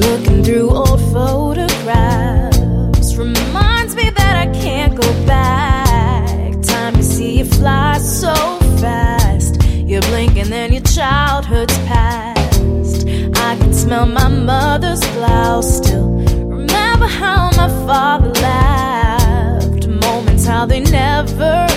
Looking through old photographs reminds me that I can't go back. Time to see you fly so fast. You blink and then your childhood's past. I can smell my mother's blouse still. Remember how my father laughed. Moments how they never